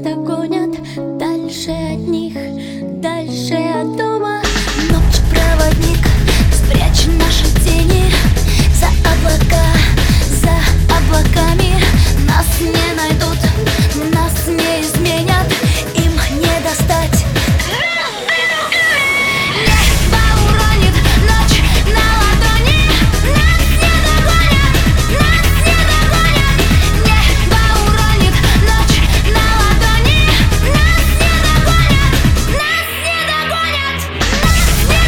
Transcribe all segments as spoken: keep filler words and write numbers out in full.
догонят. Дальше от них, дальше от дома. Ночь-проводник, спрячь наши тени за облака, за облаками. Нас не найдут, нас не изменят, им не достать. Небо уронит ночь на ладони. Нас не догонят, нас не догонят. Небо уронит ночь на ладони. Нас не догонят, нас не догонят, нас не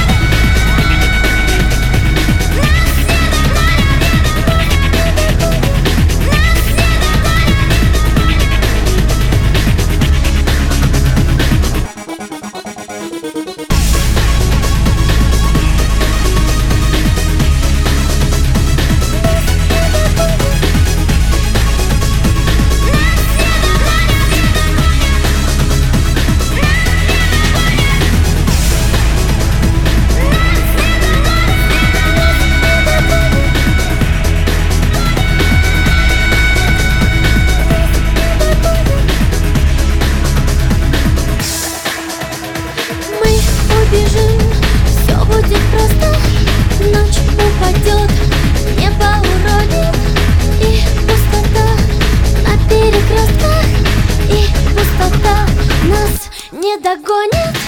бежим, все будет просто. Ночь упадет, небо уронит, и пустота на перекрестках, и пустота нас не догонит.